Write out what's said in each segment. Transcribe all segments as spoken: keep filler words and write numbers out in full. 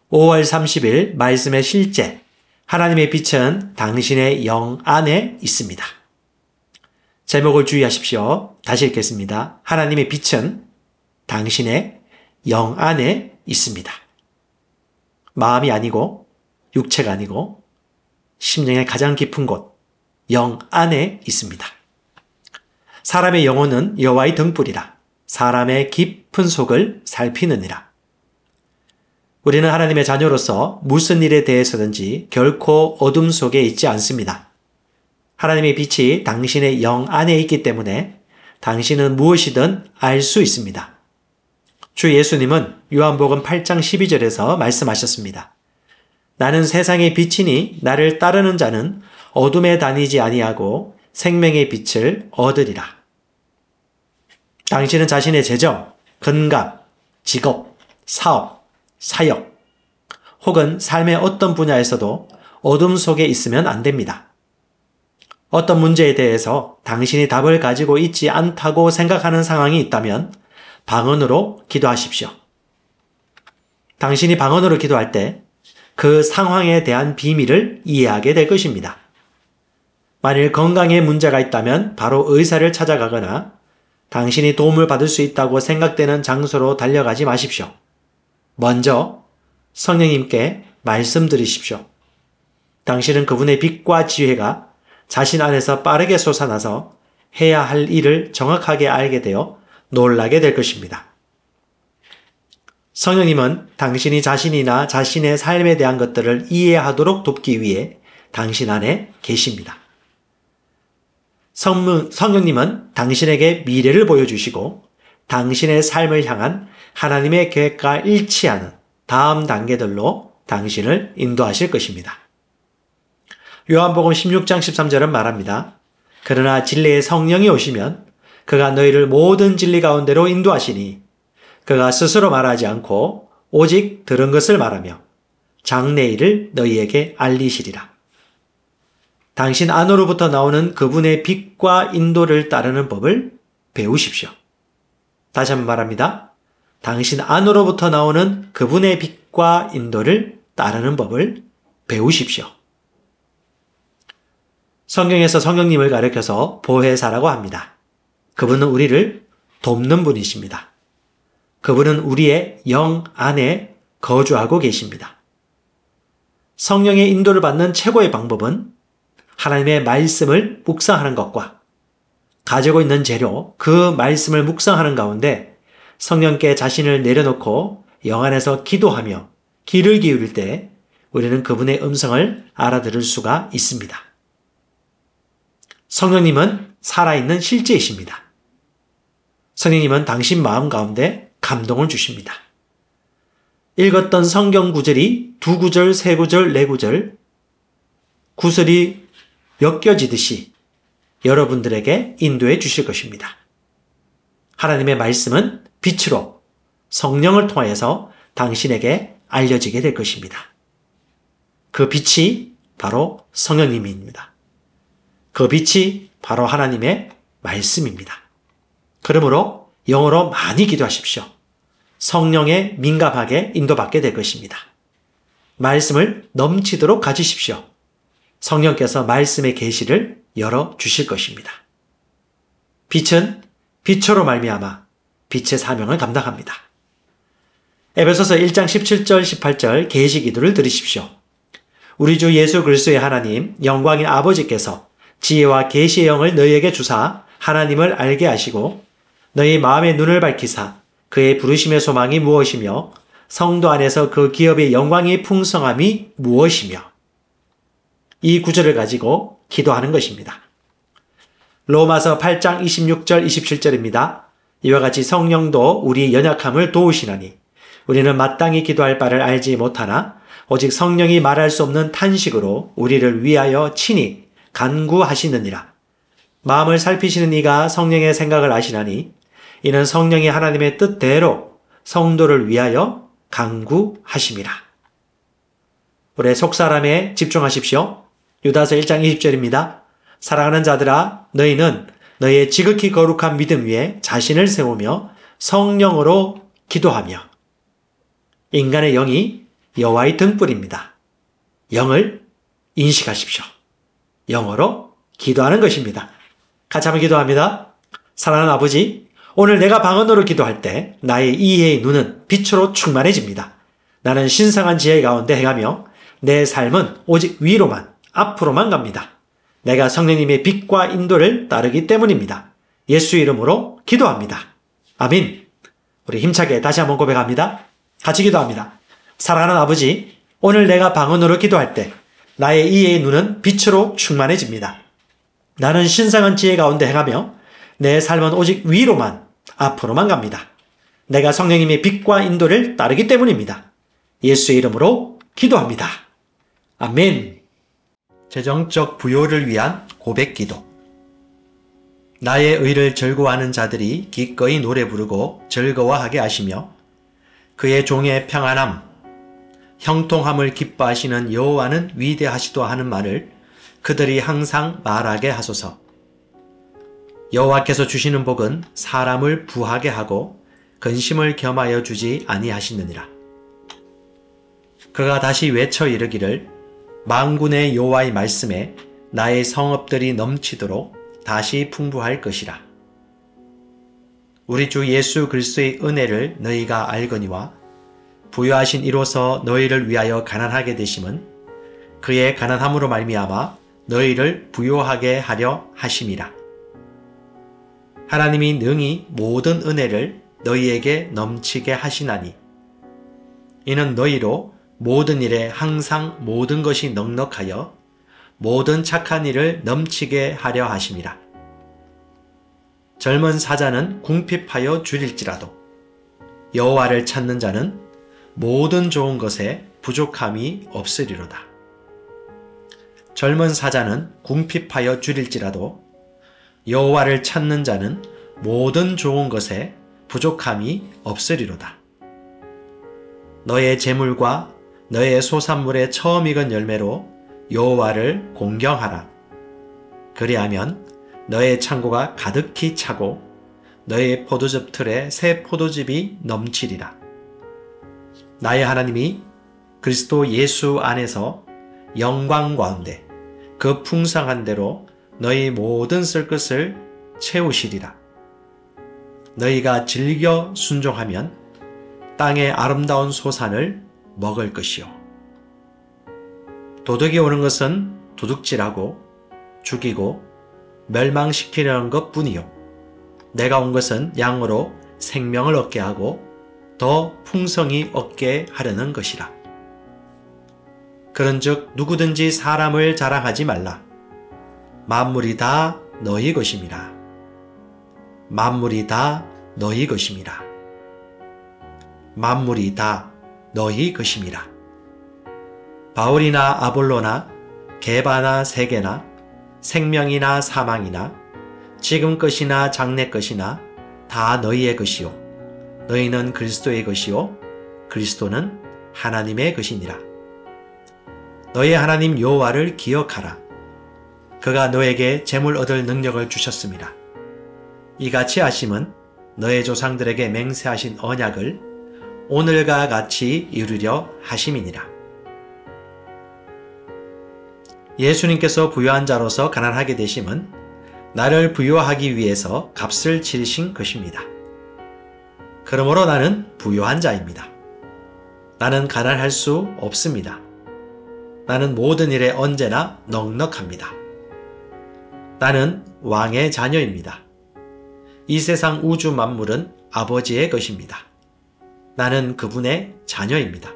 오월 삼십일 말씀의 실제, 하나님의 빛은 당신의 영 안에 있습니다. 제목을 주의하십시오. 다시 읽겠습니다. 하나님의 빛은 당신의 영 안에 있습니다. 마음이 아니고 육체가 아니고 심령의 가장 깊은 곳, 영 안에 있습니다. 사람의 영혼은 여호와의 등불이라 사람의 깊은 속을 살피느니라. 우리는 하나님의 자녀로서 무슨 일에 대해서든지 결코 어둠 속에 있지 않습니다. 하나님의 빛이 당신의 영 안에 있기 때문에 당신은 무엇이든 알 수 있습니다. 주 예수님은 요한복음 팔 장 십이 절에서 말씀하셨습니다. 나는 세상의 빛이니 나를 따르는 자는 어둠에 다니지 아니하고 생명의 빛을 얻으리라. 당신은 자신의 재정, 건강, 직업, 사업, 사역, 혹은 삶의 어떤 분야에서도 어둠 속에 있으면 안 됩니다. 어떤 문제에 대해서 당신이 답을 가지고 있지 않다고 생각하는 상황이 있다면 방언으로 기도하십시오. 당신이 방언으로 기도할 때 그 상황에 대한 비밀을 이해하게 될 것입니다. 만일 건강에 문제가 있다면 바로 의사를 찾아가거나 당신이 도움을 받을 수 있다고 생각되는 장소로 달려가지 마십시오. 먼저 성령님께 말씀드리십시오. 당신은 그분의 빛과 지혜가 자신 안에서 빠르게 솟아나서 해야 할 일을 정확하게 알게 되어 놀라게 될 것입니다. 성령님은 당신이 자신이나 자신의 삶에 대한 것들을 이해하도록 돕기 위해 당신 안에 계십니다. 성령, 성령님은 당신에게 미래를 보여주시고 당신의 삶을 향한 하나님의 계획과 일치하는 다음 단계들로 당신을 인도하실 것입니다. 요한복음 십육 장 십삼 절은 말합니다. 그러나 진리의 성령이 오시면 그가 너희를 모든 진리 가운데로 인도하시니 그가 스스로 말하지 않고 오직 들은 것을 말하며 장래일을 너희에게 알리시리라. 당신 안으로부터 나오는 그분의 빛과 인도를 따르는 법을 배우십시오. 다시 한번 말합니다. 당신 안으로부터 나오는 그분의 빛과 인도를 따르는 법을 배우십시오. 성경에서 성령님을 가리켜서 보혜사라고 합니다. 그분은 우리를 돕는 분이십니다. 그분은 우리의 영 안에 거주하고 계십니다. 성령의 인도를 받는 최고의 방법은 하나님의 말씀을 묵상하는 것과 가지고 있는 재료, 그 말씀을 묵상하는 가운데 성령께 자신을 내려놓고 영 안에서 기도하며 귀를 기울일 때 우리는 그분의 음성을 알아들을 수가 있습니다. 성령님은 살아있는 실제이십니다. 성령님은 당신 마음 가운데 감동을 주십니다. 읽었던 성경 구절이 두 구절, 세 구절, 네 구절 구절이 엮여지듯이 여러분들에게 인도해 주실 것입니다. 하나님의 말씀은 빛으로 성령을 통하여서 당신에게 알려지게 될 것입니다. 그 빛이 바로 성령님입니다. 그 빛이 바로 하나님의 말씀입니다. 그러므로 영어로 많이 기도하십시오. 성령에 민감하게 인도받게 될 것입니다. 말씀을 넘치도록 가지십시오. 성령께서 말씀의 계시를 열어주실 것입니다. 빛은 빛으로 말미암아 빛의 사명을 감당합니다. 에베소서 일 장 십칠 절 십팔 절 계시 기도를 들으십시오. 우리 주 예수 그리스도의 하나님 영광의 아버지께서 지혜와 계시의 영을 너희에게 주사 하나님을 알게 하시고 너희 마음의 눈을 밝히사 그의 부르심의 소망이 무엇이며 성도 안에서 그 기업의 영광의 풍성함이 무엇이며 이 구절을 가지고 기도하는 것입니다. 로마서 팔 장 이십육 절 이십칠 절입니다. 이와 같이 성령도 우리 연약함을 도우시나니 우리는 마땅히 기도할 바를 알지 못하나 오직 성령이 말할 수 없는 탄식으로 우리를 위하여 친히 간구하시느니라. 마음을 살피시는 이가 성령의 생각을 아시나니 이는 성령이 하나님의 뜻대로 성도를 위하여 간구하심이라. 우리의 속사람에 집중하십시오. 유다서 일 장 이십 절입니다. 사랑하는 자들아 너희는 너희의 지극히 거룩한 믿음 위에 자신을 세우며 성령으로 기도하며 인간의 영이 여호와의 등불입니다. 영을 인식하십시오. 영어로 기도하는 것입니다. 같이 한번 기도합니다. 사랑하는 아버지, 오늘 내가 방언으로 기도할 때 나의 이해의 눈은 빛으로 충만해집니다. 나는 신성한 지혜 가운데 행하며 내 삶은 오직 위로만, 앞으로만 갑니다. 내가 성령님의 빛과 인도를 따르기 때문입니다. 예수 이름으로 기도합니다. 아멘. 우리 힘차게 다시 한번 고백합니다. 같이 기도합니다. 사랑하는 아버지, 오늘 내가 방언으로 기도할 때 나의 이해의 눈은 빛으로 충만해집니다. 나는 신성한 지혜 가운데 행하며 내 삶은 오직 위로만, 앞으로만 갑니다. 내가 성령님의 빛과 인도를 따르기 때문입니다. 예수의 이름으로 기도합니다. 아멘. 재정적 부요를 위한 고백 기도. 나의 의를 즐거워하는 자들이 기꺼이 노래 부르고 즐거워하게 하시며 그의 종의 평안함, 형통함을 기뻐하시는 여호와는 위대하시도 하는 말을 그들이 항상 말하게 하소서. 여호와께서 주시는 복은 사람을 부하게 하고 근심을 겸하여 주지 아니하시느니라. 그가 다시 외쳐 이르기를 만군의 여호와의 말씀에 나의 성읍들이 넘치도록 다시 풍부할 것이라. 우리 주 예수 그리스도의 은혜를 너희가 알거니와 부요하신 이로서 너희를 위하여 가난하게 되심은 그의 가난함으로 말미암아 너희를 부요하게 하려 하심이라. 하나님이 능히 모든 은혜를 너희에게 넘치게 하시나니 이는 너희로 모든 일에 항상 모든 것이 넉넉하여 모든 착한 일을 넘치게 하려 하심이라. 젊은 사자는 궁핍하여 줄일지라도 여호와를 찾는 자는 모든 좋은 것에 부족함이 없으리로다. 젊은 사자는 궁핍하여 줄일지라도 여호와를 찾는 자는 모든 좋은 것에 부족함이 없으리로다. 너의 재물과 너의 소산물의 처음 익은 열매로 여호와를 공경하라. 그리하면 너의 창고가 가득히 차고 너의 포도즙 틀에 새 포도즙이 넘치리라. 나의 하나님이 그리스도 예수 안에서 영광 가운데 그 풍성한 대로 너희 모든 쓸 것을 채우시리라. 너희가 즐겨 순종하면 땅의 아름다운 소산을 먹을 것이요. 도둑이 오는 것은 도둑질하고 죽이고 멸망시키려는 것뿐이요. 내가 온 것은 양으로 생명을 얻게 하고 더 풍성히 얻게 하려는 것이라. 그런즉 누구든지 사람을 자랑하지 말라. 만물이 다 너희 것임이라. 만물이 다 너희 것임이라. 만물이 다 너희 것임이라. 바울이나 아볼로나 게바나 세게나 생명이나 사망이나 지금 것이나 장래 것이나 다 너희의 것이요 너희는 그리스도의 것이요 그리스도는 하나님의 것이니라. 너희 하나님 여호와를 기억하라. 그가 너에게 재물 얻을 능력을 주셨습니다. 이같이 하심은 너의 조상들에게 맹세하신 언약을 오늘과 같이 이루려 하심이니라. 예수님께서 부유한 자로서 가난하게 되심은 나를 부유하기 위해서 값을 치르신 것입니다. 그러므로 나는 부유한 자입니다. 나는 가난할 수 없습니다. 나는 모든 일에 언제나 넉넉합니다. 나는 왕의 자녀입니다. 이 세상 우주 만물은 아버지의 것입니다. 나는 그분의 자녀입니다.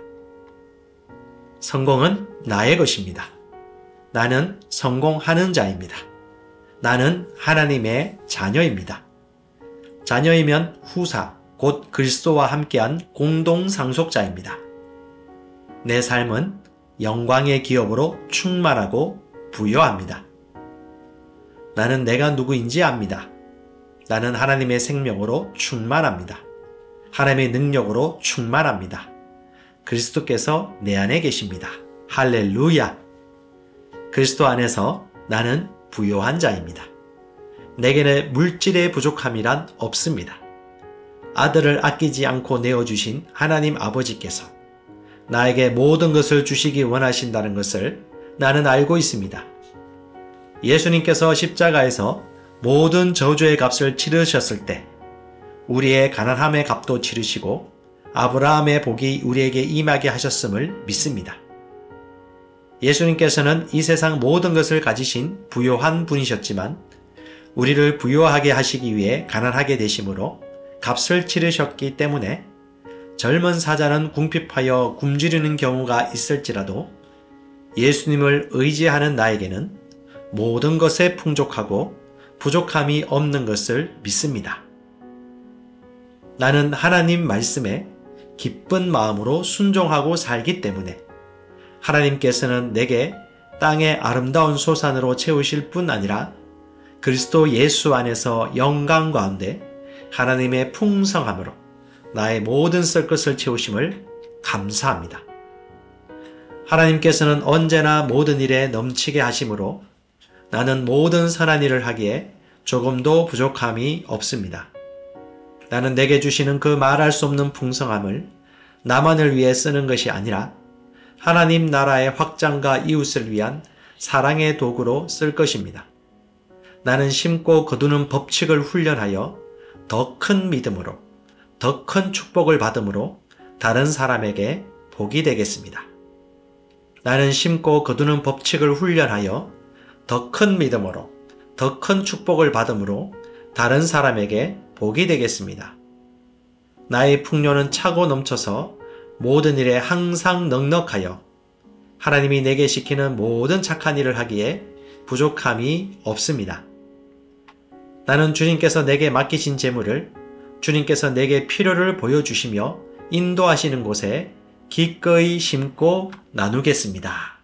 성공은 나의 것입니다. 나는 성공하는 자입니다. 나는 하나님의 자녀입니다. 자녀이면 후사, 곧 그리스도와 함께한 공동 상속자입니다. 내 삶은 영광의 기업으로 충만하고 부유합니다. 나는 내가 누구인지 압니다. 나는 하나님의 생명으로 충만합니다. 하나님의 능력으로 충만합니다. 그리스도께서 내 안에 계십니다. 할렐루야! 그리스도 안에서 나는 부요한 자입니다. 내게는 물질의 부족함이란 없습니다. 아들을 아끼지 않고 내어주신 하나님 아버지께서 나에게 모든 것을 주시기 원하신다는 것을 나는 알고 있습니다. 예수님께서 십자가에서 모든 저주의 값을 치르셨을 때 우리의 가난함의 값도 치르시고 아브라함의 복이 우리에게 임하게 하셨음을 믿습니다. 예수님께서는 이 세상 모든 것을 가지신 부요한 분이셨지만 우리를 부요하게 하시기 위해 가난하게 되심으로 값을 치르셨기 때문에 젊은 사자는 궁핍하여 굶주리는 경우가 있을지라도 예수님을 의지하는 나에게는 모든 것에 풍족하고 부족함이 없는 것을 믿습니다. 나는 하나님 말씀에 기쁜 마음으로 순종하고 살기 때문에 하나님께서는 내게 땅의 아름다운 소산으로 채우실 뿐 아니라 그리스도 예수 안에서 영광 가운데 하나님의 풍성함으로 나의 모든 쓸 것을 채우심을 감사합니다. 하나님께서는 언제나 모든 일에 넘치게 하심으로 나는 모든 선한 일을 하기에 조금도 부족함이 없습니다. 나는 내게 주시는 그 말할 수 없는 풍성함을 나만을 위해 쓰는 것이 아니라 하나님 나라의 확장과 이웃을 위한 사랑의 도구로 쓸 것입니다. 나는 심고 거두는 법칙을 훈련하여 더 큰 믿음으로, 더 큰 축복을 받음으로 다른 사람에게 복이 되겠습니다. 나는 심고 거두는 법칙을 훈련하여 더 큰 믿음으로, 더 큰 축복을 받음으로 다른 사람에게 복이 되겠습니다. 나의 풍요는 차고 넘쳐서 모든 일에 항상 넉넉하여 하나님이 내게 시키는 모든 착한 일을 하기에 부족함이 없습니다. 나는 주님께서 내게 맡기신 재물을 주님께서 내게 필요를 보여주시며 인도하시는 곳에 기꺼이 심고 나누겠습니다.